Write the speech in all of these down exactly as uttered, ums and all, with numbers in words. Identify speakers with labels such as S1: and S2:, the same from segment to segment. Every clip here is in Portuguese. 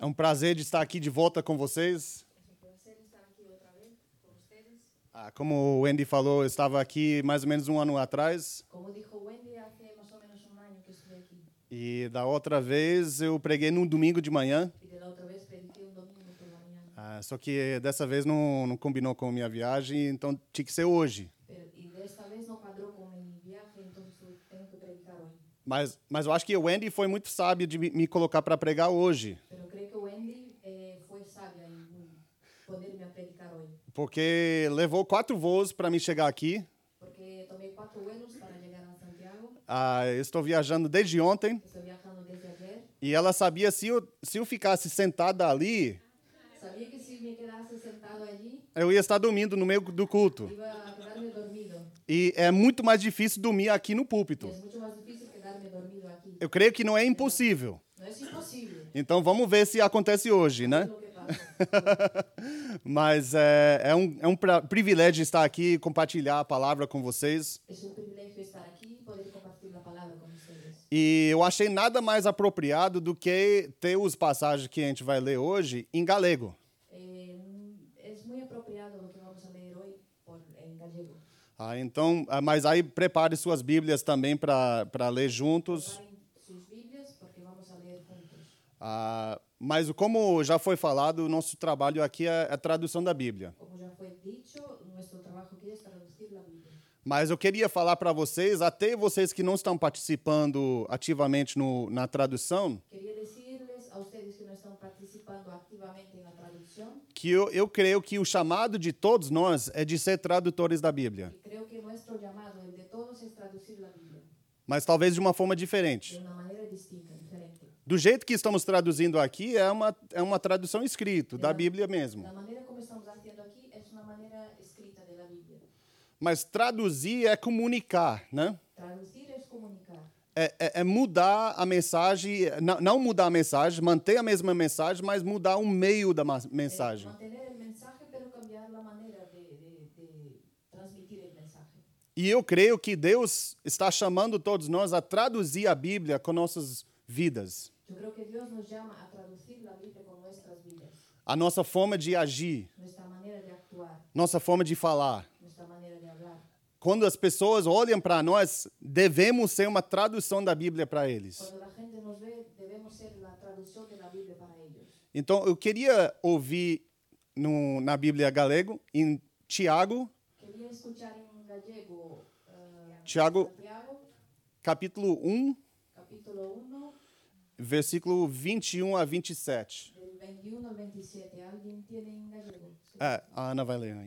S1: É um prazer de estar aqui de volta com vocês. Ah, como o Wendy falou, eu estava aqui mais ou menos um ano atrás.
S2: Como dijo Wendy, hace más o menos un año que estuve aquí.
S1: E da outra vez eu preguei num domingo de manhã.
S2: Y de la otra vez prediqué un domingo por la mañana.
S1: Ah, só que dessa vez não, não combinou com a minha viagem, então tinha que ser hoje.
S2: Pero, y de esta vez no cuadró con mi viaje, entonces tengo que predicar hoy.
S1: Mas, mas eu acho que o Wendy foi muito sábio de me me colocar para pregar hoje.
S2: Pero creo que Wendy eh, fue sabia en ponerme a predicar hoy.
S1: Porque levou quatro voos para me chegar aqui.
S2: Porque tomé cuatro vuelos para llegar a Santiago.
S1: Ah, eu estou viajando desde ontem.
S2: Estoy viajando desde ayer.
S1: E ela sabia se eu, se eu ficasse sentada ali,
S2: Sabía que si me quedase sentado allí,
S1: eu ia estar dormindo no meio do culto.
S2: iba a quedarme dormido.
S1: E é muito mais difícil dormir aqui no
S2: Y
S1: púlpito.
S2: es mucho más difícil quedarme dormido aquí.
S1: Eu creio que não é impossível.
S2: No es imposible.
S1: Então vamos ver se acontece hoje, né?
S2: Es lo que pasa.
S1: Mas é, é um, é um pra- privilégio estar aqui e compartilhar a palavra com vocês.
S2: Es un privilegio estar aquí y poder compartir la palabra con ustedes.
S1: E eu achei nada mais apropriado do que ter os passagens que a gente vai ler hoje em galego.
S2: Eh, es muy apropiado lo que vamos a leer hoy por, en gallego.
S1: Ah, então, ah, mas aí prepare suas Bíblias também para para ler juntos.
S2: Preparen sus Biblias porque vamos a leer juntos.
S1: Ah, mas como já foi falado, o nosso trabalho aqui é a tradução da Bíblia.
S2: Como ya fue dicho, nuestro trabajo aquí es traducir la Biblia.
S1: Mas eu queria falar para vocês, até vocês que não estão participando ativamente no, na tradução,
S2: Quería decirles a ustedes que no están participando activamente en la traducción,
S1: que eu, eu creio que o chamado de todos nós é de ser tradutores da Bíblia.
S2: y creo que nuestro llamado, el de todos, es traducir la Biblia
S1: Mas talvez de uma forma
S2: de
S1: diferente.
S2: una manera distinta, diferente.
S1: Do jeito que estamos traduzindo aqui, é uma, é uma tradução escrita, da
S2: La-
S1: Bíblia mesmo.
S2: La manera como estamos haciendo aquí es una manera escrita de la Biblia.
S1: Mas traduzir é comunicar, né?
S2: Traducir es comunicar.
S1: É, é- é mudar a mensagem, não, não mudar a mensagem, manter a mesma mensagem, mas mudar o meio da ma-
S2: Eh,
S1: mensagem.
S2: mantener el mensaje, pero cambiar la manera de, de- de transmitir el mensaje.
S1: E eu creio que Deus está chamando todos nós a traduzir a Bíblia com nossas vidas,
S2: Yo creo que Dios nos llama a traducir la Biblia con nuestras vidas,
S1: a nossa forma de agir,
S2: nuestra manera de actuar,
S1: nossa forma de falar.
S2: nuestra manera de hablar.
S1: Quando as pessoas olham para nós, devemos ser uma tradução da Bíblia para eles.
S2: Cuando la gente nos ve, debemos ser la traducción de la Biblia para ellos.
S1: Então, eu queria ouvir no, na Bíblia galego, em Tiago,
S2: Quería escuchar en gallego eh,
S1: Tiago,
S2: Santiago,
S1: capítulo um,
S2: capítulo uno,
S1: versículo vinte e um a vinte e sete.
S2: del veintiuno al veintisiete. ¿Alguien tiene en gallego? Sí.
S1: É, a Ana vai ler aí.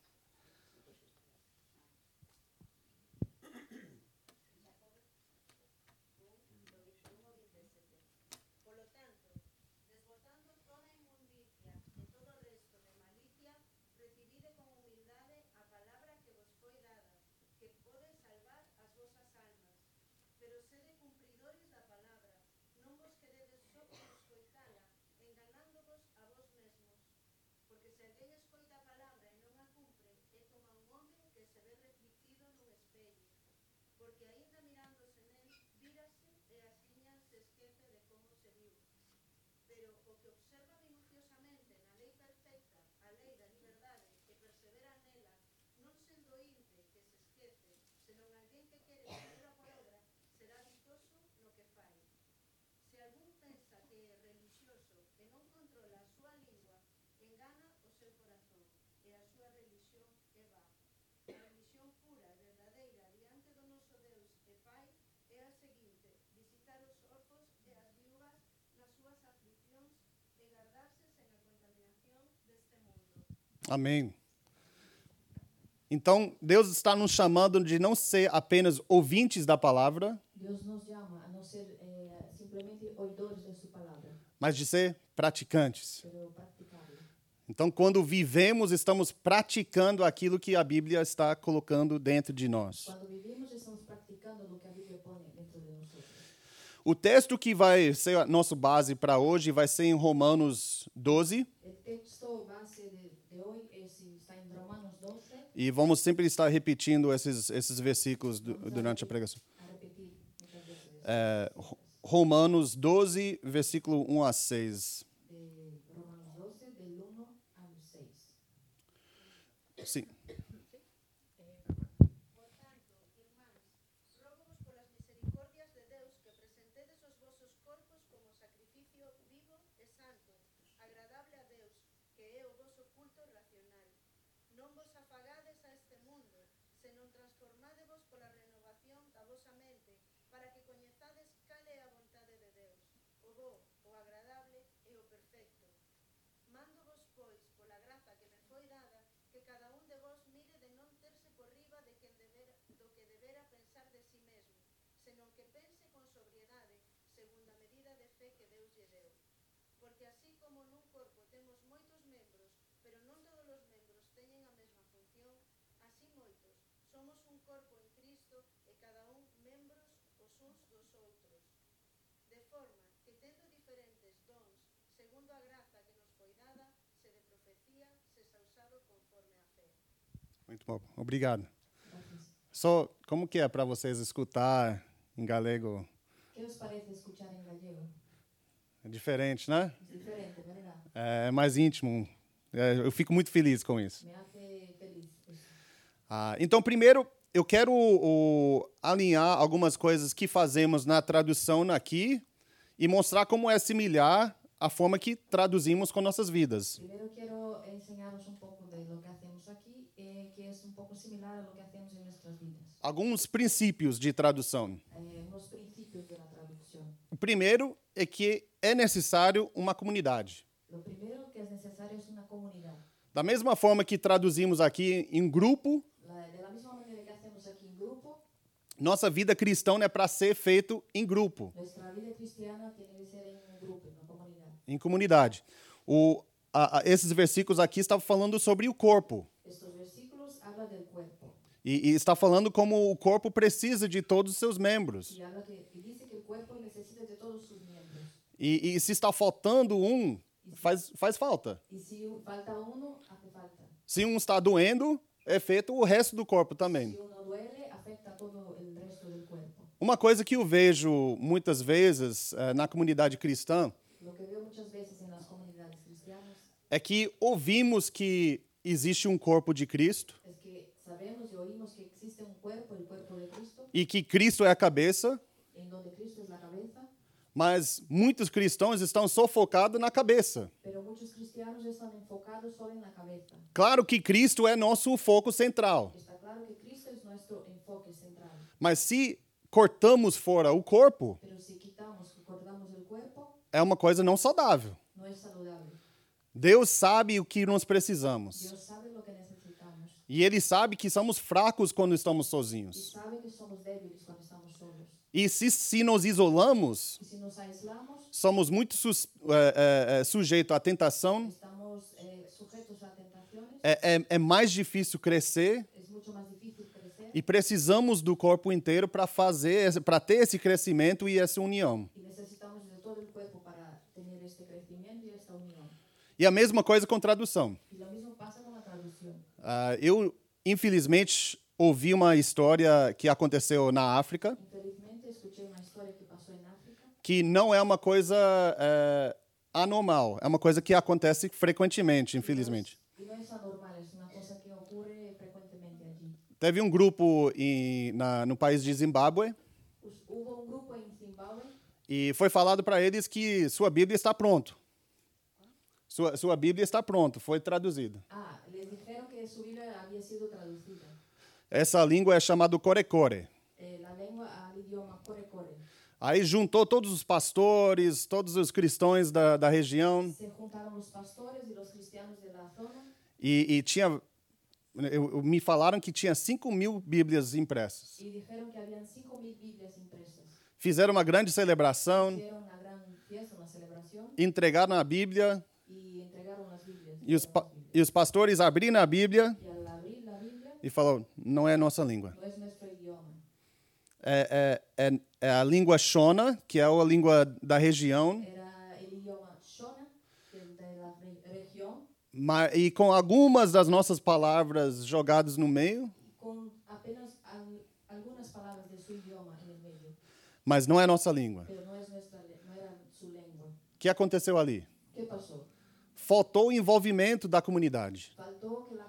S3: Por lo tanto, desbotando toda inmundicia e todo resto de malicia, recibide con humildade a palabra que vos foi dada, que pode salvar as vosas almas. Pero sede cumpridores da palabra, non vos queredes só por escoitala, enganándovos a vos mesmos. Porque se alguén escoita a palabra e non a cumpre, é como un home que se ve reflectido nun espello. Porque aínda mirándose nel, vírase e asiña se esquece de como se viu. Pero o que observa minuciosamente na lei perfecta, a lei da liberdade, e persevera nela, non sendo inte que se esquece, senón alguén que quere ponerla por obra, será dichoso no que fai. Se algún pensa que é religioso e non controla a súa lingua, engana o seu corazón, e a súa religión é vá. A religión pura e verdadeira diante do noso Deus e Pai é a seguinte: visitar os orfos e as viúvas nas súas aflicións e guardarse sen a contaminación deste mundo.
S1: Amém. Então, Deus está nos chamando de não ser apenas ouvintes da palavra,
S2: Dios nos llama a no ser eh, simplemente oidores de su palabra,
S1: mas de ser praticantes.
S2: pero practicarla.
S1: Então, quando vivemos, estamos praticando aquilo que a Bíblia está colocando dentro de nós.
S2: Cuando vivimos estamos practicando lo que a Biblia pone dentro de nosotros.
S1: O texto que vai ser a nossa base para hoje vai ser em Romanos doze,
S2: El texto base de, de hoy es, está en Romanos doce.
S1: e vamos sempre estar repetindo esses, esses versículos du- durante a pregação.
S2: A repetir muchas veces.
S1: É, Ro- Romanos doze, versículo um a seis.
S2: De
S1: Sim.
S3: Por tanto, irmáns, rógovos polas misericordias de Deus que presentedes os vosos corpos como sacrificio vivo e santo, agradable a Deus, que é o voso culto racional. Non vos afagades a este mundo, senón transformádevos pola renovación da vosa mente, para que coñezades cal é a vontade de Deus, o bo, o agradable e o perfecto. Mándovos, pois, pola graza que me foi dada, que cada un de vos mire de non terse por riba de quen debera, do que debera pensar de si mesmo, senón que pense con sobriedade, segundo a medida de fe que Deus lle deu. Porque así como nun corpo temos moitos membros, pero non todos os membros teñen a mesma función, así moitos, somos un corpo en Cristo e cada un membros os uns dos outros. De forma que tendo diferentes dons, segundo a graza que nos foi dada, se de profecía, se usado conforme a fé.
S1: Muito bom. Obrigado.
S2: Gracias.
S1: Só, como que é para vocês escutar em galego?
S2: ¿Qué os parece escuchar en gallego?
S1: É diferente, né?
S2: Es diferente, ¿verdad?
S1: É mais íntimo. É, eu fico muito feliz com isso.
S2: Me hace feliz eso.
S1: Ah, então, primeiro, eu quero o, alinhar algumas coisas que fazemos na tradução aqui e mostrar como é similar à forma que traduzimos com nossas vidas.
S2: Primero quiero enseñaros un poco de lo que hacemos aquí, eh, que es un poco similar a lo que hacemos en nuestras vidas.
S1: Alguns princípios de tradução.
S2: Eh, unos principios de la traducción.
S1: O primeiro é que é necessário uma comunidade.
S2: Lo primero que es necesario es una comunidad.
S1: Da mesma forma que traduzimos aqui em grupo,
S2: La- de la misma manera que hacemos aquí en grupo,
S1: nossa vida cristã é para ser feito em grupo,
S2: nuestra vida cristiana tiene que ser en un grupo, en una comunidad.
S1: em comunidade. O, a, a, esses versículos aqui estavam falando sobre o corpo.
S2: Estos versículos hablan del cuerpo
S1: E, e está falando como o corpo precisa de todos os seus membros.
S2: y, habla que, y dice que el cuerpo necesita de todos sus miembros.
S1: E, e se está faltando um, faz, faz falta.
S2: Y si u- falta uno, hace falta.
S1: Se um está doendo, é feito o resto do corpo também.
S2: Si uno duele, afecta a todo el resto del cuerpo.
S1: Uma coisa que eu vejo muitas vezes eh, na comunidade cristã
S2: Lo que veo muchas veces en las comunidades cristianas
S1: é que ouvimos que existe um corpo de Cristo
S2: es que sabemos y oímos que existe un cuerpo, el cuerpo de Cristo,
S1: e que Cristo é a cabeça,
S2: en donde Cristo es la cabeza,
S1: mas muitos cristãos estão só focados na cabeça.
S2: pero muchos cristianos están enfocados solo en la cabeza.
S1: Claro que Cristo é nosso foco central,
S2: Está claro que Cristo es nuestro enfoque central,
S1: mas se cortamos fora o corpo,
S2: pero si quitamos, cortamos el cuerpo,
S1: é uma coisa não saudável.
S2: no es saludable.
S1: Deus sabe o que nós precisamos.
S2: Dios sabe lo que necesitamos
S1: E Ele sabe que somos fracos quando estamos
S2: y
S1: sozinhos.
S2: sabe que somos débiles cuando estamos solos.
S1: E se, se nos isolamos,
S2: Y si nos aislamos,
S1: somos muito sus, é, é, é, sujeitos à tentação.
S2: estamos eh, sujetos a tentaciones,
S1: É, é, é mais difícil crescer
S2: es mucho más difícil crecer
S1: e precisamos do corpo inteiro para fazer, para ter esse crescimento e essa união.
S2: y necesitamos de todo el cuerpo para tener este crecimiento y esta unión.
S1: E a mesma coisa com tradução.
S2: Y lo mismo pasa con la traducción.
S1: Ah, eu, infelizmente, ouvi uma história que aconteceu na África,
S2: Infelizmente escuché una historia que pasó en África,
S1: que não é uma coisa é, anormal, é uma coisa que acontece frequentemente, infelizmente.
S2: y no es anormal, es una cosa que ocurre frecuentemente allí.
S1: Teve um grupo em, na, no país de Zimbábue
S2: Us- Hubo un grupo en Zimbabue
S1: e foi falado para eles que sua Bíblia está pronto. Sua, sua Bíblia está pronta, foi traduzida.
S2: Ah, les dijeron que su Biblia había sido traducida.
S1: Essa língua é chamada Corecore.
S2: Eh, la lengua al idioma Core-Core.
S1: Aí juntou todos os pastores, todos os cristãos da, da região
S2: Se juntaron los pastores y los cristianos de la zona
S1: e, e tinha, eu, eu- me falaram que tinha cinco mil Bíblias impressas.
S2: y dijeron que habían cinco mil Biblias impresas.
S1: Fizeram uma grande celebração,
S2: Hicieron una gran fiesta, una celebración
S1: entregaram a Bíblia
S2: y entregaron las Biblias.
S1: e os, pa-
S2: las Biblias.
S1: e os pastores abriram a Bíblia
S2: Y al abrir la Biblia,
S1: e falou, não é nossa língua.
S2: no es nuestro idioma.
S1: É, é, é, é a língua Shona, que é a língua da região,
S2: Era el idioma Shona, el de la re- región,
S1: ma- e com algumas das nossas palavras jogadas no meio,
S2: con apenas al- algunas palabras de su idioma en el medio,
S1: mas não é nossa língua.
S2: pero no, es nuestra, le- no era su lengua.
S1: O que aconteceu ali?
S2: ¿Qué pasó?
S1: Faltou o envolvimento da comunidade.
S2: Faltó que la comunidad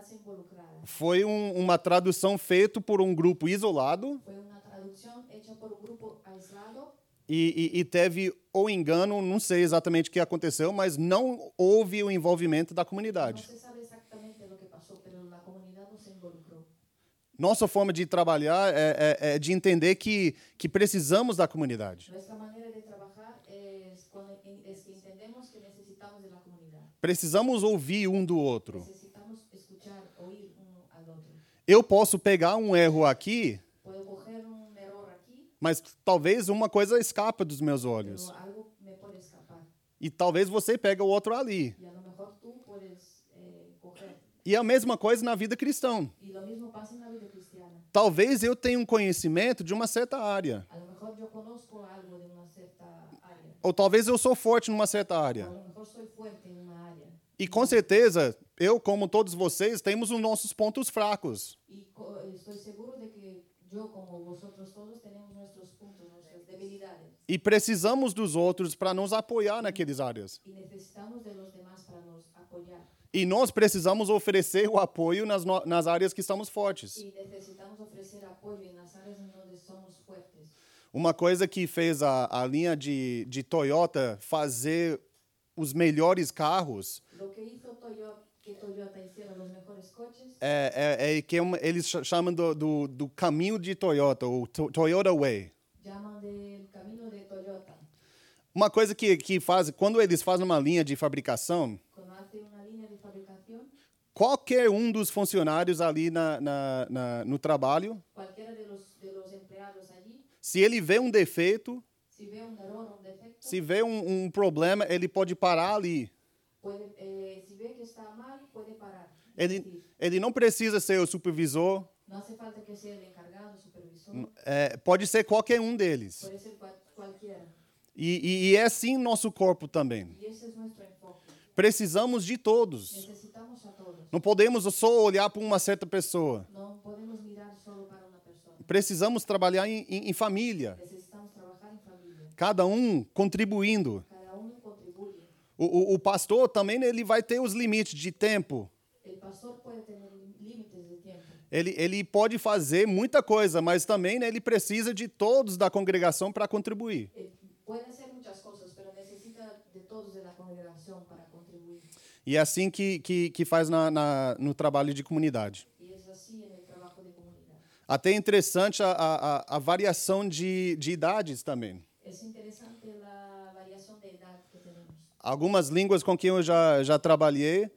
S2: se involucrara.
S1: Foi um, uma tradução feita por um grupo isolado
S2: Fue una traducción hecha por un grupo aislado
S1: e, e, e teve o engano, não sei exatamente o que aconteceu, mas não houve o envolvimento da
S2: no
S1: comunidade.
S2: se sabe exactamente lo que pasó, pero la comunidad no se involucró.
S1: Nossa forma de trabalhar é, é, é de entender que, que precisamos da comunidade.
S2: Nuestra manera de trabajar es, cuando, es que entendemos que necesitamos de la comunidad.
S1: Precisamos ouvir um do outro.
S2: Necesitamos escuchar, oír uno al otro.
S1: Eu posso pegar um erro aqui,
S2: Puedo coger un error aquí,
S1: mas talvez uma coisa escapa dos meus olhos.
S2: pero algo me puede escapar.
S1: E talvez você pegue o outro ali.
S2: Y a lo mejor tú puedes eh, coger.
S1: E a mesma coisa na vida cristã.
S2: Y lo mismo pasa en la vida cristiana.
S1: Talvez eu tenha um conhecimento de uma certa área.
S2: A lo mejor yo conozco algo de una cierta área.
S1: Ou talvez eu sou forte numa certa
S2: A
S1: área.
S2: lo mejor soy fuerte en una área.
S1: E com certeza, eu, como todos vocês, temos os nossos pontos fracos.
S2: Y co- estoy seguro de que yo, como vosotros todos, tenemos nuestros puntos, nuestras debilidades.
S1: E precisamos dos outros para nos apoiar naquelas áreas.
S2: Y necesitamos de los demás para nos apoyar.
S1: E nós precisamos oferecer o apoio nas, no- nas áreas que estamos fortes.
S2: Y necesitamos ofrecer apoyo en las áreas en donde somos fuertes.
S1: Uma coisa que fez a, a linha de, de Toyota fazer os melhores carros
S2: Lo que hizo Toyota, que Toyota hiciera los mejores coches,
S1: é, é, é que é uma- eles ch- chamam do, do, do caminho de Toyota, o to- Toyota Way.
S2: llaman del camino de Toyota.
S1: Uma coisa que, que faz, quando eles fazem uma linha de fabricação,
S2: Cuando hace una línea de fabricación,
S1: qualquer um dos funcionários ali na, na, na, no trabalho,
S2: cualquiera de los, de los empleados allí,
S1: se ele vê um defeito,
S2: si ve un error, un defecto,
S1: se vê um, um problema, ele pode parar ali.
S2: puede, eh, si ve que está mal, puede parar. y
S1: Ele,
S2: decir,
S1: ele não precisa ser o supervisor,
S2: no hace falta que sea el encargado, supervisor,
S1: é, pode ser qualquer um deles.
S2: puede ser cual- cualquiera.
S1: E, e, e é assim nosso corpo também.
S2: Y ese es nuestro enfoque.
S1: Precisamos de todos.
S2: Necesitamos a todos.
S1: Não podemos só olhar para uma certa pessoa.
S2: No podemos mirar solo para una persona.
S1: Precisamos trabalhar em, em, em família,
S2: Necesitamos trabajar en familia.
S1: cada um contribuindo.
S2: Cada uno contribuye.
S1: O, o, o pastor também ele vai ter os limites de tempo.
S2: El pastor puede tener límites de tiempo.
S1: Ele, ele pode fazer muita coisa, mas também né, ele precisa de todos da congregação para contribuir.
S2: Eh, puede hacer muchas cosas, pero necesita de todos de la congregación para contribuir.
S1: E é assim que, que, que faz na, na, no trabalho de comunidade.
S2: Y es así en el trabajo de comunidad.
S1: Até interessante a, a, a variação de, de idades também.
S2: Es interesante la variación de edad que tenemos.
S1: Algumas línguas com quem eu já, já trabalhei,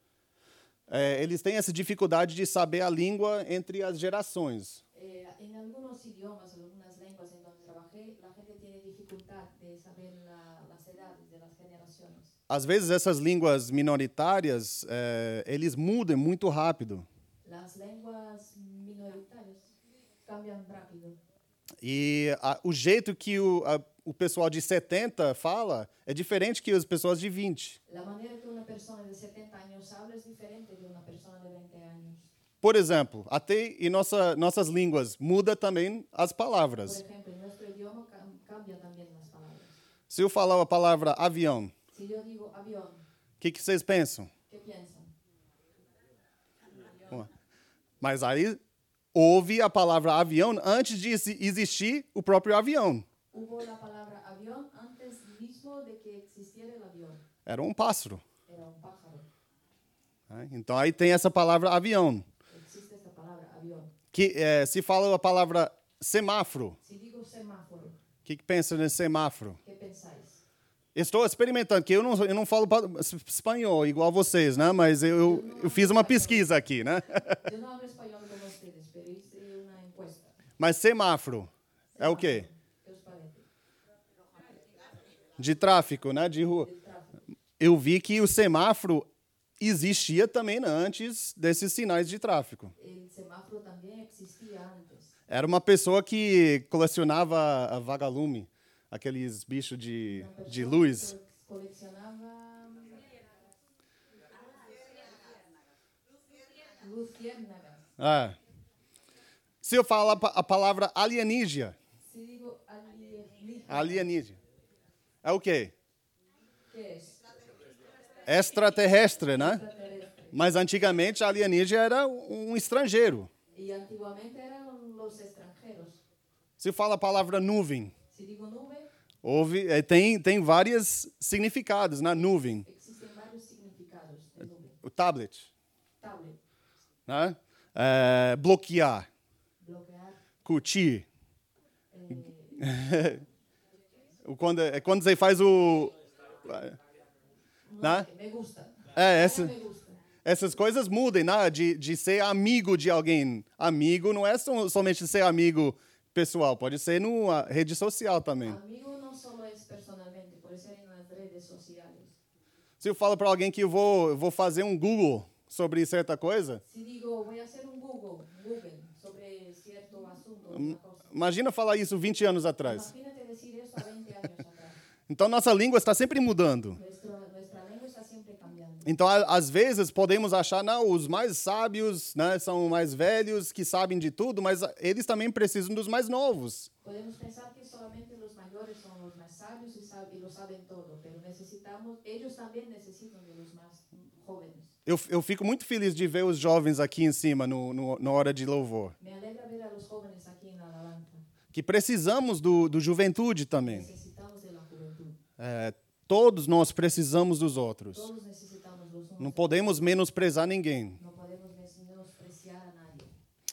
S1: é, eles têm essa dificuldade de saber a língua entre as gerações.
S2: Eh, en algunos idiomas, algunas lenguas en donde trabajé, la gente tiene dificultad de saber la- las edades de las generaciones.
S1: Às vezes essas línguas minoritárias, é, eles mudam muito rápido.
S2: Las lenguas minoritarias cambian rápido.
S1: E a, o jeito que o, a, o pessoal de setenta fala é diferente que as pessoas de vinte.
S2: La manera que una persona de setenta años habla es diferente de una persona de veinte años.
S1: Por exemplo, até em nossa, nossas línguas muda também as
S2: Por
S1: palavras.
S2: ejemplo, en nuestro idioma cam- cambian también las palabras.
S1: Se eu falar a palavra avião,
S2: Si yo digo avión,
S1: o que, que vocês pensam?
S2: ¿qué piensan?
S1: Mas aí houve a palavra avião antes de exi- existir o próprio avião.
S2: Hubo la palabra avión antes mismo de que existiera el avión.
S1: Era um pássaro.
S2: Era un pájaro.
S1: Né? Então aí tem essa palavra avião.
S2: Existe esta palabra avión.
S1: Que eh, se fala a palavra semáforo.
S2: Si digo semáforo,
S1: O que, que pensa nesse semáforo?
S2: ¿qué pensáis?
S1: Estou experimentando, que eu não, eu não falo pa- espanhol igual vocês, né? Mas eu, eu fiz uma pesquisa aqui, né?
S2: Yo no hablo español como ustedes, pero hice una encuesta.
S1: Mas semáforo é o quê?
S2: ¿Qué os parece?
S1: De tráfico, né? De rua.
S2: El tráfico.
S1: Eu vi que o semáforo existia também antes desses sinais de tráfico.
S2: El semáforo también existía antes.
S1: Era uma pessoa que colecionava a vagalume, aqueles bichos de,
S2: Una persona
S1: de luz.
S2: que coleccionaba luciérnagas.
S1: Ah. Se eu falar pa- a palavra alienígena,
S2: Si digo alienígena,
S1: alienígena, é o quê?
S2: ¿qué es?
S1: Extraterrestre, né?
S2: Extraterrestre.
S1: Mas antigamente alienígena era um estrangeiro.
S2: Y antiguamente eran los extranjeros.
S1: Se fala a palavra nuvem,
S2: Si digo nube,
S1: houve, é, tem, tem vários significados na nuvem.
S2: existen varios significados de nube.
S1: O tablet,
S2: Tablet,
S1: né? É, bloquear,
S2: bloquear,
S1: curtir.
S2: eh,
S1: O quando, é quando você faz o... Né?
S2: me gusta.
S1: É, essa,
S2: Me gusta.
S1: essas coisas mudam, né? De, de ser amigo de alguém. Amigo não é som- somente ser amigo pessoal, pode ser na rede social também.
S2: Amigo no solo es personalmente, puede ser en las redes sociales.
S1: Se eu falo para alguém que eu vou, eu vou fazer um Google sobre certa coisa,
S2: Si digo, voy a hacer un Google, Google sobre cierto asunto, una cosa.
S1: imagina falar isso vinte anos atrás.
S2: Imagínate decir eso a veinte años atrás.
S1: Então, nossa língua está sempre mudando.
S2: Nuestro, nuestra lengua está siempre cambiando.
S1: Então, a- às vezes, podemos achar, não, os mais sábios, né, são mais velhos, que sabem de tudo, mas eles também precisam dos mais novos.
S2: Podemos pensar que solamente los mayores son los más sabios y, sab- y lo saben todo, pero necesitamos, ellos también necesitan de los más jóvenes.
S1: Eu, eu fico muito feliz de ver os jovens aqui em cima, no, no, na hora de louvor.
S2: Me alegra ver a los jóvenes aquí en la alabanza.
S1: Que precisamos do, do juventude também.
S2: Necesitamos de la juventud.
S1: É, todos nós precisamos dos outros.
S2: Todos necesitamos los unos.
S1: Não podemos menosprezar ninguém.
S2: No podemos menospreciar a nadie.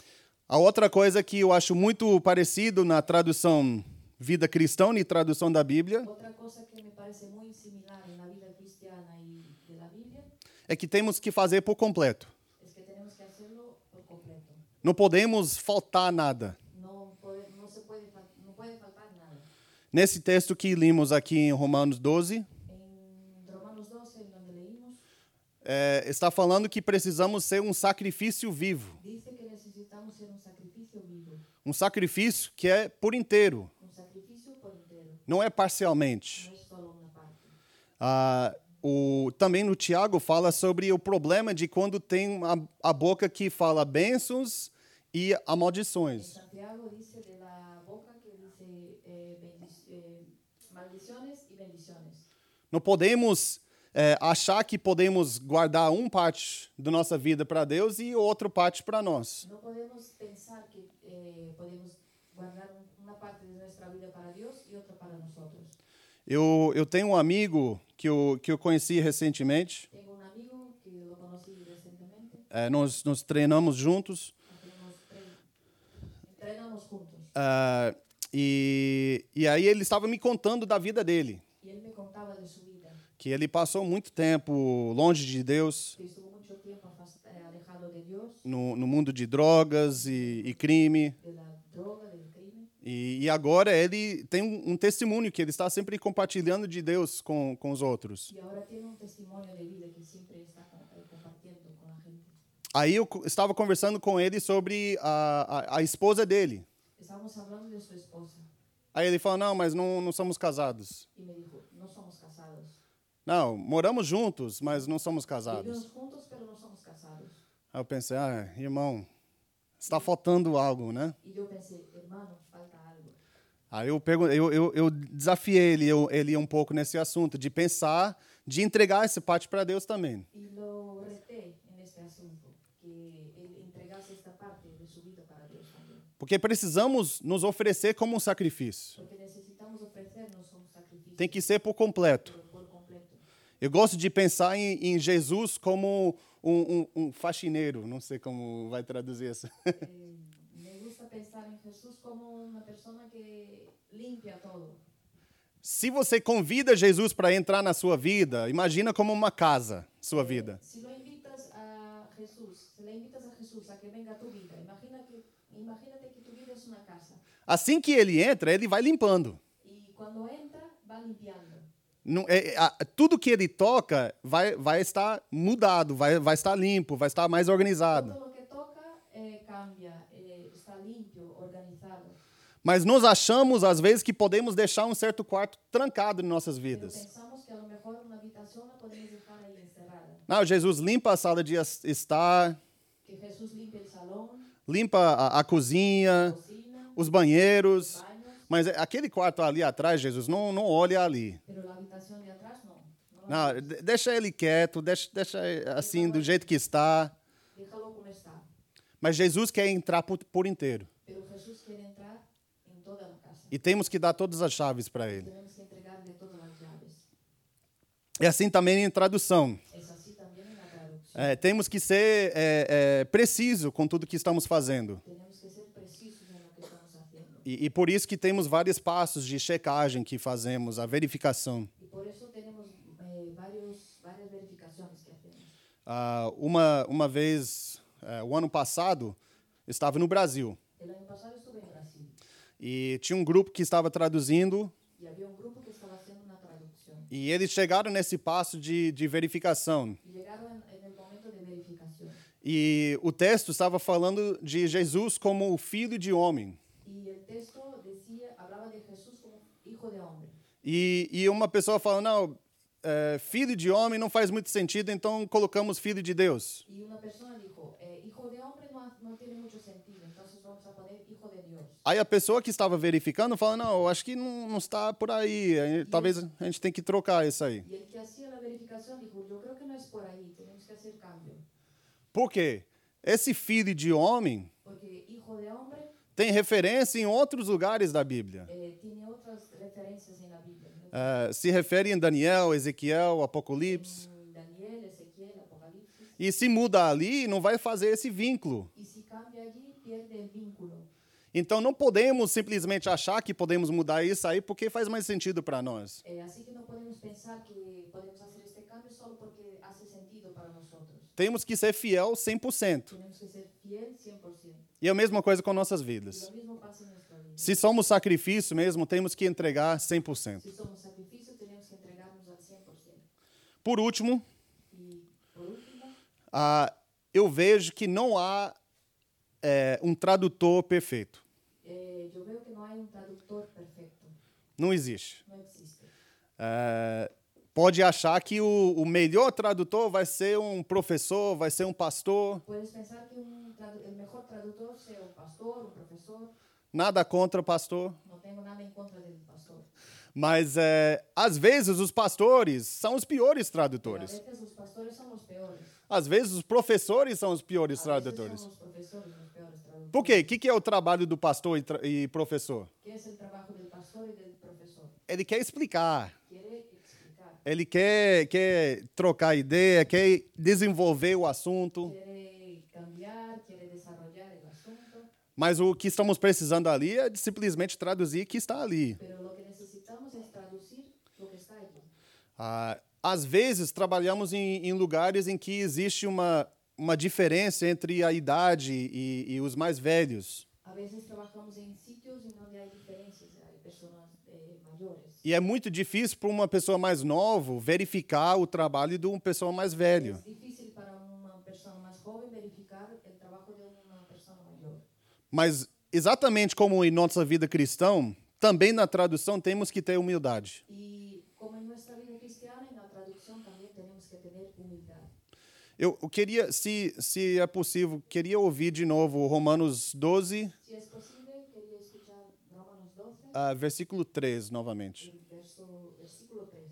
S1: A outra coisa que eu acho muito parecido na tradução Vida Cristã e tradução da Bíblia
S2: Otra cosa que me parece muy similar en la vida cristiana y de la Biblia
S1: é que temos que fazer por completo.
S2: es que tenemos que hacerlo por completo.
S1: Não podemos faltar nada.
S2: No, puede- no se puede, fal- no puede faltar nada.
S1: Nesse texto que lemos aqui em Romanos doze,
S2: En Romanos doce, en donde leímos,
S1: é, está falando que precisamos ser um sacrifício vivo.
S2: dice que necesitamos ser un sacrificio vivo,
S1: Um sacrifício que é por inteiro,
S2: un sacrificio por entero,
S1: não é parcialmente.
S2: no es solo una parte.
S1: Ah, o, também no Tiago fala sobre o problema de quando tem a, a boca que fala bênçãos e
S2: En
S1: amaldições.
S2: Santiago dice de la boca que dice eh, bendic- eh, maldiciones y bendiciones.
S1: Não podemos é, achar que podemos guardar uma parte da nossa vida para Deus e outra parte para nós.
S2: No podemos pensar que eh, podemos guardar un- una parte de nuestra vida para Dios y otra para nosotros.
S1: Eu, eu tenho um amigo que eu, que eu conheci recentemente.
S2: Tengo un amigo que lo conocí recientemente,
S1: É, nós, nós treinamos juntos.
S2: hacemos tre- entrenamos juntos.
S1: ah, e, e aí ele estava me contando da vida dele.
S2: Y él me contaba de su vida,
S1: Que ele passou muito tempo longe de Deus,
S2: que estuvo mucho tiempo afast- eh, alejado de Dios,
S1: no, no mundo de drogas e, e crime.
S2: de la droga, del crimen.
S1: E, e agora ele tem um, um testemunho que ele está sempre compartilhando de Deus com, com os outros.
S2: Y ahora tiene un testimonio de vida que siempre está co- eh, compartiendo con la gente.
S1: Aí eu co- estava conversando com ele sobre a, a, a esposa dele.
S2: Estábamos hablando de su esposa
S1: Aí ele falou, não, mas não, não somos casados.
S2: y me dijo, no somos casados.
S1: Não, moramos juntos, mas não somos
S2: Vivimos
S1: casados.
S2: juntos, pero no somos casados.
S1: Aí eu pensei, ah, irmão, está faltando algo, né?
S2: Y yo pensé, hermano, falta algo.
S1: Aí eu, pergun- eu, eu, eu desafiei ele, eu, ele um pouco nesse assunto, de pensar, de entregar essa parte para Deus também.
S2: Y lo reté en este asunto, que él entregase esta parte de su vida para Dios también.
S1: Porque precisamos nos oferecer como um sacrifício.
S2: Porque necesitamos ofrecernos un sacrificio
S1: Tem que ser por completo.
S2: por, por completo.
S1: Eu gosto de pensar em, em Jesus como um, um, um faxineiro, não sei como vai traduzir isso.
S2: Eh, me gusta pensar en Jesús como una persona que limpia todo.
S1: Se você convida Jesus para entrar na sua vida, imagina como uma casa, sua vida.
S2: Si lo invitas a Jesús, si le invitas a Jesús a que venga a tu vida, imagina que, imagínate que tu vida es una casa.
S1: Assim que ele entra, ele vai limpando.
S2: Y cuando entra, va limpiando.
S1: Não, é, é, a- tudo que ele toca vai, vai estar mudado, vai, vai estar limpo, vai estar mais organizado.
S2: Todo lo que toca eh, cambia, eh, está limpio, organizado.
S1: Mas nós achamos, às vezes, que podemos deixar um certo quarto trancado em nossas
S2: Pero
S1: vidas.
S2: pensamos que a lo mejor una habitación la podemos dejar ahí encerrada.
S1: Não, Jesus limpa a sala de as- estar,
S2: Que Jesús limpie el salón,
S1: limpa a, a cozinha,
S2: cocina,
S1: os banheiros.
S2: baños,
S1: Mas aquele quarto ali atrás, Jesus, não, não olha ali.
S2: pero la habitación de atrás no, no
S1: Não, de- deixa ele quieto, deixa, deixa assim do jeito que está.
S2: Déjalo como está.
S1: Mas Jesus quer entrar por, por inteiro.
S2: Pero Jesús quiere entrar en toda la casa.
S1: E temos que dar todas as chaves para ele.
S2: Tenemos que entregarle todas las llaves.
S1: É assim também em tradução.
S2: Es así también en la traducción.
S1: É, temos que ser é, é, preciso com tudo que estamos fazendo.
S2: Tenemos que ser precisos en lo que estamos haciendo.
S1: E, e por isso que temos vários passos de checagem que fazemos, a verificação.
S2: Y por eso tenemos eh, varios, varias verificaciones que hacemos.
S1: Ah, uma, uma vez, é, o ano passado, eu estava no Brasil.
S2: El año pasado estuve en Brasil
S1: E tinha um grupo que estava traduzindo.
S2: y había un grupo que estaba haciendo una traducción.
S1: E eles chegaram nesse passo de, de verificação.
S2: Y llegaron en, en el momento de verificación.
S1: E o texto estava falando de Jesus como o filho de homem.
S2: Y el texto decía, hablaba de Jesús como hijo de hombre.
S1: E, e uma pessoa falou, não, é, filho de homem não faz muito sentido, então colocamos filho de Deus.
S2: Y una persona dijo, eh, hijo de hombre no, ha- no tiene mucho sentido, entonces vamos a poner hijo de Dios.
S1: Aí a pessoa que estava verificando falou, não, eu acho que não, não está por aí, aí talvez a gente tenha que trocar isso aí.
S2: Y el que hacía la verificación dijo, yo creo que no es por ahí, tenemos que hacer cambio.
S1: Por quê? Esse filho de homem
S2: Porque hijo de hombre
S1: tem referência em outros lugares da Bíblia.
S2: eh, tiene otras referencias en la Biblia. ¿No?
S1: É, se refere em Daniel, Ezequiel, Apocalipse.
S2: En Daniel, Ezequiel, Apocalipsis.
S1: E se muda ali, não vai fazer esse vínculo.
S2: Y si cambia allí, pierde el vínculo.
S1: Então não podemos simplesmente achar que podemos mudar isso aí porque faz mais sentido para nós.
S2: Eh, así que no podemos pensar que podemos hacer este cambio solo porque hace sentido para nosotros.
S1: Temos que ser fiel cem por cento.
S2: Tenemos que ser fiel cien por ciento.
S1: E a mesma coisa com nossas
S2: Y
S1: vidas.
S2: lo mismo pasa en nuestra vida.
S1: Se somos sacrifício mesmo, temos que entregar cem por cento.
S2: Si somos sacrificio, tenemos que entregarnos al cien por ciento.
S1: Por último,
S2: Y por último,
S1: ah, eu vejo que não há é, um tradutor perfeito.
S2: eh, yo veo que no hay un traductor perfecto.
S1: Não existe.
S2: No existe.
S1: É, pode achar que o, o melhor tradutor vai ser um professor, vai ser um pastor.
S2: Puedes pensar que un tradu- el mejor traductor sea un pastor, un profesor.
S1: Nada contra pastor.
S2: No tengo nada en contra del pastor.
S1: Mas, é, às vezes, os pastores são os piores
S2: Pero a
S1: tradutores.
S2: veces los pastores son los peores.
S1: Às vezes, os professores são os piores
S2: A veces
S1: tradutores.
S2: son los profesores los peores traductores.
S1: Por quê? O que que é o trabalho do pastor e, tra- e professor?
S2: ¿Qué es el trabajo del pastor y del profesor?
S1: Ele quer explicar.
S2: Quiere explicar.
S1: Ele quer, quer trocar ideia, quer desenvolver o assunto.
S2: Quiere cambiar, quiere desarrollar el asunto.
S1: Mas o que estamos precisando ali é de simplesmente traduzir o que está ali.
S2: Pero lo que necesitamos es traducir lo que está allí.
S1: Ah, às vezes, trabalhamos em, em lugares em que existe uma, uma diferença entre a idade e, e os mais velhos.
S2: A veces trabajamos en sitios en donde hay diferencias, hay personas eh, mayores.
S1: E é muito difícil para uma pessoa mais nova verificar o trabalho de uma pessoa mais velha.
S2: Es difícil para una persona más joven verificar el trabajo de una persona mayor.
S1: Mas, exatamente como em nossa vida cristã, também na tradução temos que ter humildade.
S2: Y como en nuestra vida cristiana, en la traducción también tenemos que tener humildad.
S1: Eu, eu queria, se, se é possível, queria ouvir de novo Romanos doze,
S2: Si es posible, quería escuchar Romanos doce,
S1: ah, versículo três, novamente.
S2: el verso, versículo tres.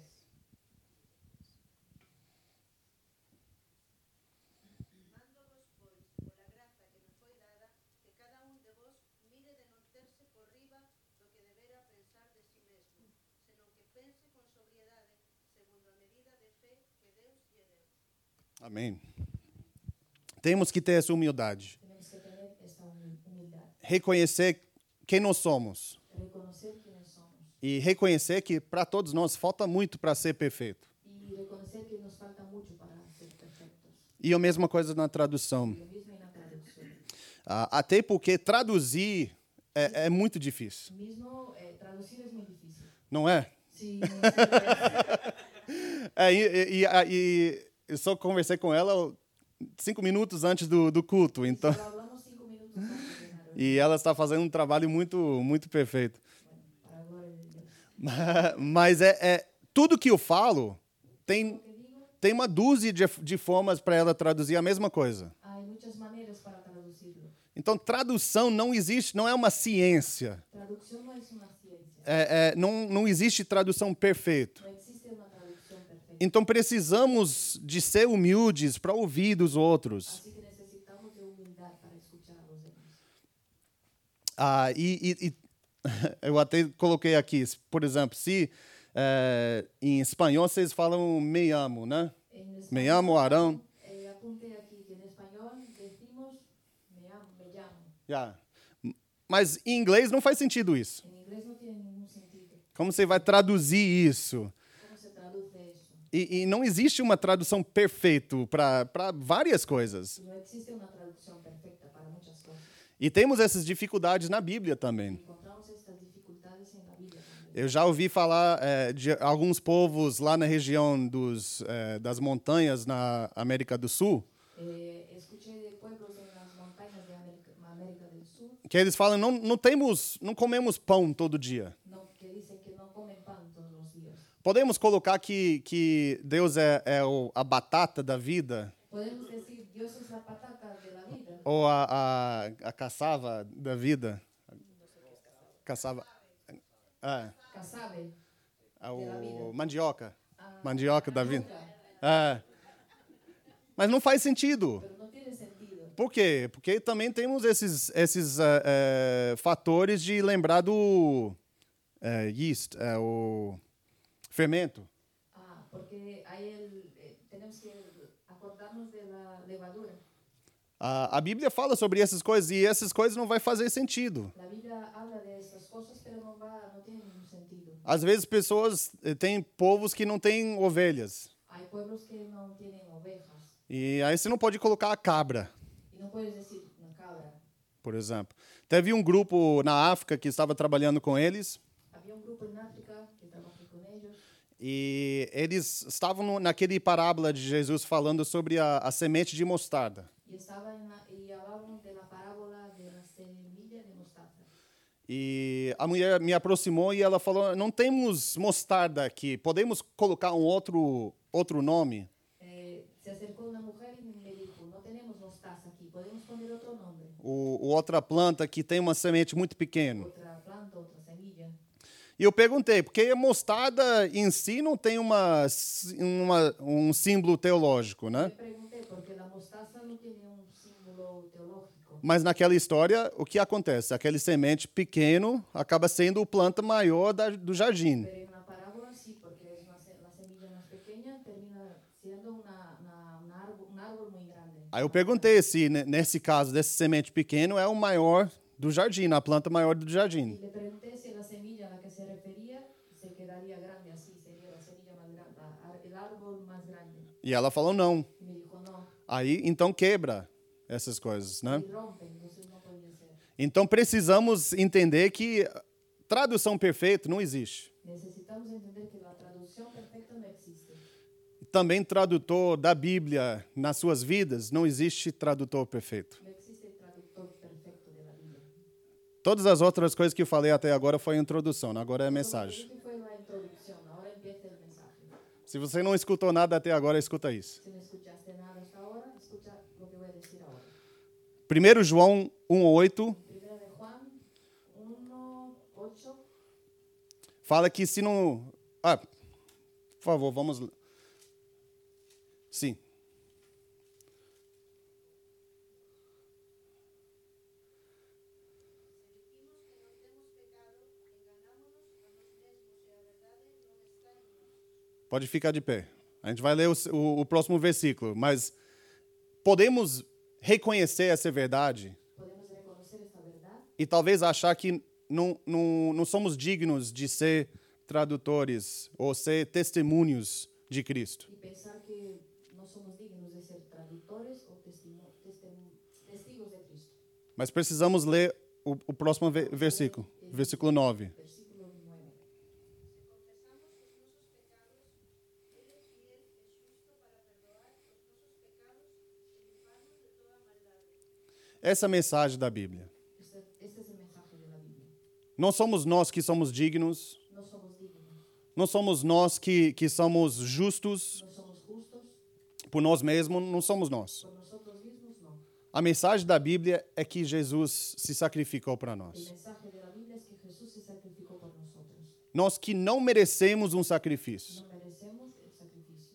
S3: Mando-vos, pois, pola graza que me foi dada, que cada un de vos mire de non terse por riba do que debera pensar de si mesmo, senón que pense con sobriedade, segundo a medida de fe que Deus lle deu.
S1: Amém. Temos que ter essa humildade.
S2: Tenemos que tener esta humi- humildad,
S1: Reconhecer quem nós somos.
S2: reconocer quiénes somos
S1: E reconhecer que para todos nós falta muito para ser perfeito.
S2: y reconocer que nos falta mucho para ser perfectos.
S1: E a mesma coisa na tradução.
S2: Lo mismo en la traducción.
S1: Ah, até porque traduzir é, é muito difícil,
S2: Mismo eh, traducir es muy difícil.
S1: não é?
S2: Sí, sí lo es.
S1: É, e, e, e, a- e eu só conversei com ela cinco minutos antes do, do culto, então,
S2: Solo hablamos cinco minutos antes de la reunión.
S1: e ela está fazendo um trabalho muito, muito perfeito.
S2: Bueno, para la gloria de Dios.
S1: Mas é, é tudo que eu falo tem,
S2: Lo que digo,
S1: tem uma dúzia de, de formas para ela traduzir a mesma coisa.
S2: hay muchas maneras para traducirlo.
S1: Então, tradução não existe, não é uma ciência.
S2: Traducción no es una ciencia.
S1: É, é, não, não existe tradução perfeita.
S2: No existe una traducción perfecta.
S1: Então precisamos de ser humildes para ouvir dos outros.
S2: Así que necesitamos de humildad para escuchar a los demás.
S1: Ah, e, e, e eu até coloquei aqui, por exemplo, se eh, em espanhol vocês falam me amo, né?
S2: En
S1: Me amo, Arão.
S2: Eh, apunte aquí que en español decimos me amo, me llamo.
S1: Yeah. Mas em inglês não faz sentido isso.
S2: En inglés no tiene ningún sentido.
S1: Como você vai traduzir isso?
S2: ¿Cómo se traduce eso?
S1: E, e não existe uma tradução perfeita para várias coisas.
S2: No existe una traducción perfecta para muchas cosas.
S1: E temos essas dificuldades na Bíblia também.
S2: Encontramos estas dificultades en la Biblia también.
S1: Eu já ouvi falar eh, de alguns povos lá na região dos, eh, das montanhas na América do Sul,
S2: Eh, escuché de pueblos en las montañas de América, América del Sur
S1: que eles falam não, não temos, não comemos pão todo dia.
S2: no, que dicen que no comen pan todos los días.
S1: Podemos colocar que, que Deus é, é o, a batata da vida
S2: Podemos decir Dios es la patata de la vida
S1: ou a, a, a caçava da vida? Caçava. É,
S2: casabe,
S1: é o mandioca.
S2: a
S1: Mandioca da vida.
S2: yuca,
S1: É. Mas não faz sentido.
S2: pero no tiene sentido.
S1: Por quê? Porque também temos esses, esses eh, eh, fatores de lembrar do eh, yeast, eh, o fermento.
S2: Ah, porque hay el, eh, tenemos que acordarnos de la levadura.
S1: A, a Bíblia fala sobre essas coisas e essas coisas não vai fazer sentido.
S2: La Biblia habla de estas cosas, pero no, va, no tiene ningún sentido.
S1: Às vezes pessoas eh, têm povos que não têm ovelhas.
S2: Hay pueblos que no tienen ovejas
S1: E aí você não pode colocar a cabra,
S2: y no puedes decir una cabra.
S1: por exemplo. Teve um grupo na África que estava trabalhando com eles
S2: Había un grupo en África que trabajé con ellos
S1: e eles estavam no, naquele parábola de Jesus falando sobre a, a semente de mostarda.
S2: y, estaba en la- y hablaban de la parábola de la semilla de mostaza.
S1: E a mulher me aproximou e ela falou: não temos mostarda aqui, podemos colocar um outro, outro nome?
S2: Eh, se acercó una mujer y me dijo, no tenemos mostaza aquí, podemos poner otro nombre,
S1: O, o outra planta que tem uma semente muito pequena.
S2: otra planta, otra semilla.
S1: E eu perguntei, porque a mostarda em si não tem uma, uma, um símbolo teológico,
S2: Le
S1: né?
S2: pregunté, porque la mostaza no tiene un símbolo teológico.
S1: Mas naquela história, o que acontece? Aquele semente pequeno acaba sendo a planta maior da, do jardim.
S2: Pero en la parábola sí, porque es una se- la semilla más pequeña termina siendo una, una- un, árbol, un árbol muy grande.
S1: Aí eu perguntei se, ne- nesse caso, desse semente pequeno é o maior do jardim, a planta maior do
S2: Y
S1: jardim.
S2: le pregunté si la semilla a la que se refería se quedaría grande así, sería la semilla más grande, la- ar- el árbol más grande.
S1: E ela falou não.
S2: Y me dijo, no,
S1: Aí, então, quebra essas coisas, né?
S2: y rompe, entonces no podía ser.
S1: Então, precisamos entender que tradução perfeita não existe.
S2: Necesitamos entender que la traducción perfecta no existe.
S1: Também tradutor da Bíblia nas suas vidas, não existe tradutor perfeito.
S2: No existe traductor perfecto de la Biblia.
S1: Todas as outras coisas que eu falei até agora foi a introdução, agora é a
S2: Todo lo que
S1: mensagem.
S2: dije fue la introducción, ahora empieza el mensaje.
S1: Se você não escutou nada até agora, escuta isso.
S2: Si no escuchaste nada hasta ahora, escucha lo que voy a decir ahora.
S1: primeiro João um oito
S2: Primera de Juan uno, ocho.
S1: fala que se não... Ah, por favor, vamos... Sim. Pode ficar de pé. A gente vai ler o, o, o próximo versículo, mas podemos reconhecer essa verdade
S2: Podemos reconocer esta verdad
S1: e talvez achar que não, não, não somos dignos de ser tradutores ou ser testemunhos de Cristo.
S2: y pensar que no somos dignos de ser traductores o testimo- testem- testigos de Cristo.
S1: Mas precisamos ler o, o próximo ve- versículo, versículo nove.
S2: Versículo nueve.
S1: Essa é a mensagem da Bíblia.
S2: Este, este es el mensaje de la Biblia.
S1: Não somos nós que somos dignos,
S2: No somos dignos,
S1: não somos nós que, que somos justos
S2: no somos justos,
S1: por nós mesmos, não somos nós.
S2: por nosotros mismos no.
S1: A mensagem da Bíblia é que Jesus se sacrificou para
S2: El
S1: nós.
S2: mensaje de la Biblia es que Jesús se sacrificó por nosotros.
S1: Nós que não merecemos um sacrifício,
S2: No merecemos el sacrificio.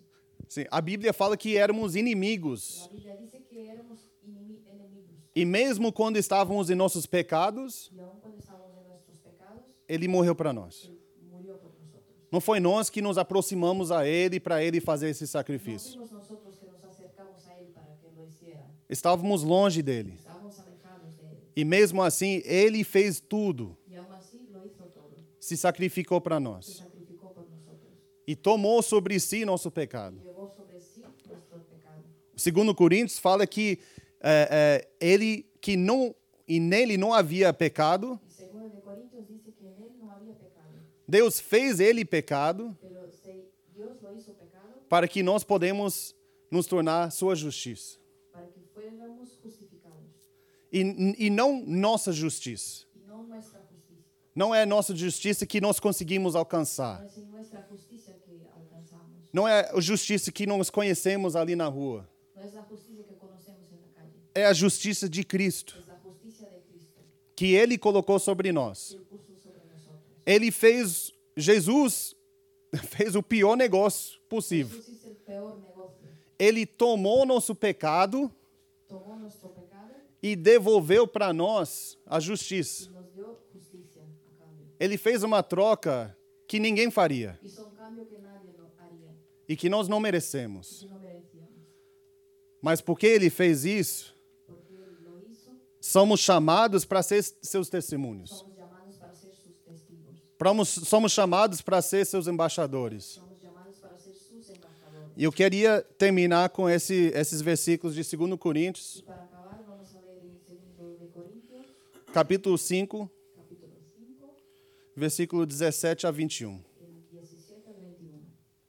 S1: Sim, a Bíblia fala que éramos inimigos.
S2: La Biblia dice que éramos inimi- enemigos.
S1: E mesmo quando estávamos em nossos pecados,
S2: Y aun cuando estábamos en nuestros pecados,
S1: ele morreu para nós.
S2: Él murió por nosotros.
S1: Não foi nós que nos aproximamos a ele para ele fazer esse
S2: No
S1: sacrifício.
S2: fuimos nosotros que nos acercamos a Él para que lo hiciera.
S1: Estávamos longe dele.
S2: Estábamos alejados de Él.
S1: E mesmo assim, ele fez tudo.
S2: Y aún así lo hizo todo.
S1: Se sacrificou para
S2: Se
S1: nós.
S2: sacrificó por nosotros.
S1: E tomou sobre si nosso pecado.
S2: Llevó sobre sí nuestro pecado.
S1: Segundo Coríntios fala que é, é, ele que não e nele não havia pecado.
S2: Y segundo de Corintios dice que en Él no había pecado.
S1: Deus fez ele pecado
S2: Pero se- Dios lo hizo pecado
S1: para que nós podemos nos tornar sua justiça.
S2: para que fuéramos justificados.
S1: E, e não nossa justiça.
S2: Y no nuestra justicia.
S1: Não é nossa justiça que nós conseguimos
S2: No
S1: alcançar.
S2: es en nuestra justicia que alcanzamos.
S1: Não é a justiça que nós conhecemos ali na rua.
S2: No es la justicia que conocemos en la calle.
S1: É a justiça de Cristo,
S2: Es la justicia de Cristo
S1: que ele colocou sobre nós.
S2: que Él puso sobre nosotros.
S1: Ele fez, Jesus fez o pior negócio possível.
S2: Jesús hizo el peor negocio.
S1: Ele tomou nosso pecado
S2: Tomó nuestro pecado
S1: e devolveu para nós a
S2: y
S1: justiça.
S2: nos dio justicia a cambio.
S1: Ele fez uma troca que ninguém faria
S2: Hizo un cambio que nadie lo haría
S1: e que nós não
S2: y
S1: merecemos.
S2: que no merecíamos.
S1: Mas porque ele fez isso,
S2: Porque Él lo hizo,
S1: somos chamados para ser seus testemunhos.
S2: somos llamados para ser sus testigos.
S1: Pramos- Somos chamados para ser seus embaixadores.
S2: Somos llamados para ser sus embajadores.
S1: E eu queria terminar com esse, esses versículos de Segundo Coríntios,
S2: Y para acabar, vamos a leer en segundo de Corintios,
S1: capítulo cinco,
S2: capítulo cinco,
S1: versículo dezessete a vinte e um.
S2: el diecisiete al veintiuno.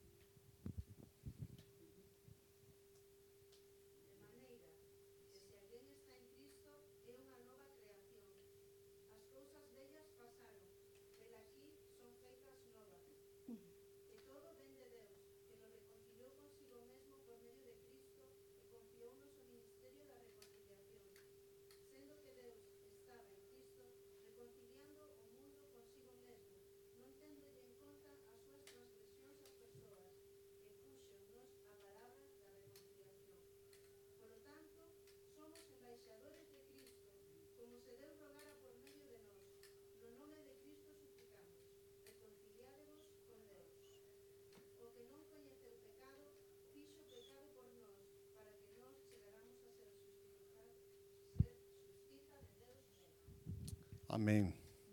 S3: Si alguien está en Cristo, es una nueva creación. Las cosas bellas pasaron, pero aquí son feitas nuevas. Que todo ven de Dios, que lo reconcilió consigo mismo por medio de Cristo y confiónos el ministerio de la reconciliación. Siendo que Dios estaba en Cristo, reconciliando o mundo consigo mismo, no teniendo en cuenta a sus transgresiones as persoas, e púxonos a palabra da reconciliación. Por lo tanto, somos embaixadores de Cristo, como se Deus rogara por medio de nós. No nome de Cristo suplicamos, reconciliádevos con Deus. O que non coñeceu pecado, fixo pecado por nós, para que nós chegáramos a ser justificados, ser justiça de Deus nele.
S1: Amém.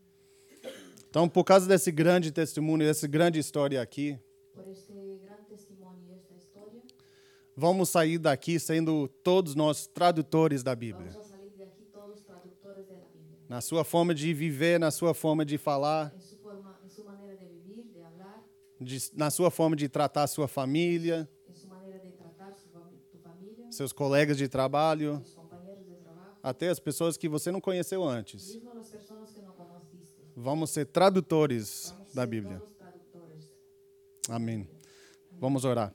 S1: Então, por causa desse grande testemunho, dessa grande história aqui,
S2: Por este gran testimonio y esta historia,
S1: vamos sair daqui sendo todos nós tradutores da Bíblia.
S2: vamos a salir de aquí todos traductores de la Biblia.
S1: Na sua forma de viver, na sua forma de falar,
S2: En su, forma, en su manera de vivir, de hablar,
S1: de- na sua forma de tratar a sua família,
S2: en su manera de tratar su fami- tu familia,
S1: seus colegas de trabalho,
S2: tus compañeros de trabajo,
S1: até as pessoas que você não conheceu antes.
S2: mismo las personas que no conociste.
S1: Vamos ser tradutores
S2: Vamos a
S1: da
S2: ser
S1: Bíblia.
S2: todos traductores.
S1: Amém. Vamos orar.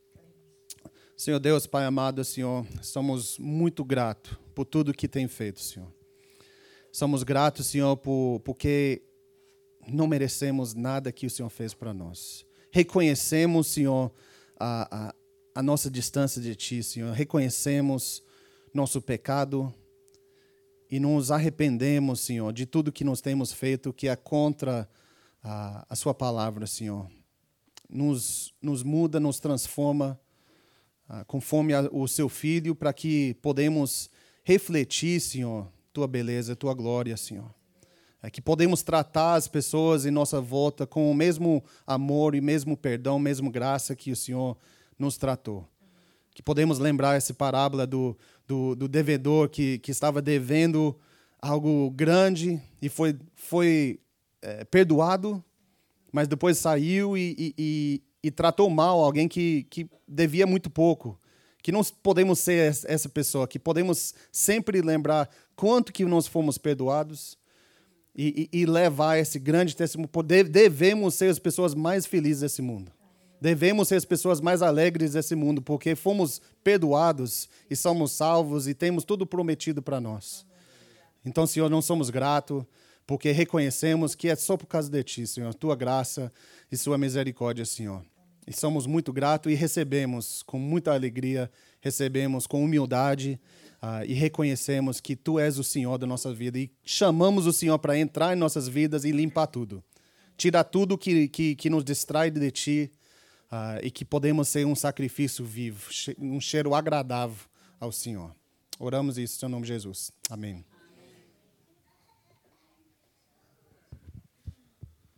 S1: Senhor Deus, Pai amado, Senhor, somos muito gratos por tudo que tem feito, Senhor. Somos gratos, Senhor, por, porque não merecemos nada que o Senhor fez para nós. Reconhecemos, Senhor, a, a, a nossa distância de Ti, Senhor. Reconhecemos nosso pecado e nos arrependemos, Senhor, de tudo que nós temos feito que é contra a, a Sua palavra, Senhor. Nos, nos muda, nos transforma ah, conforme a, o Seu Filho, para que podemos refletir, Senhor, Tua beleza, Tua glória, Senhor. É que podemos tratar as pessoas em nossa volta com o mesmo amor e mesmo perdão, mesmo graça que o Senhor nos tratou. Que podemos lembrar essa parábola do, do, do devedor que, que estava devendo algo grande e foi, foi é, perdoado, mas depois saiu e, e, e, e tratou mal alguém que, que devia muito pouco. Que não podemos ser essa pessoa, que podemos sempre lembrar quanto que nós fomos perdoados e, e, e levar esse grande testemunho. Devemos ser as pessoas mais felizes desse mundo. Devemos ser as pessoas mais alegres desse mundo, porque fomos perdoados e somos salvos e temos tudo prometido para nós. Então, Senhor, não somos gratos, porque reconhecemos que é só por causa de Ti, Senhor, Tua graça e Sua misericórdia, Senhor. E somos muito gratos e recebemos com muita alegria, recebemos com humildade uh, e reconhecemos que Tu és o Senhor da nossa vida e chamamos o Senhor para entrar em nossas vidas e limpar tudo. Tirar tudo que, que, que nos distrai de Ti uh, e que podemos ser um sacrifício vivo, um cheiro agradável ao Senhor. Oramos isso em nome de Jesus. Amém.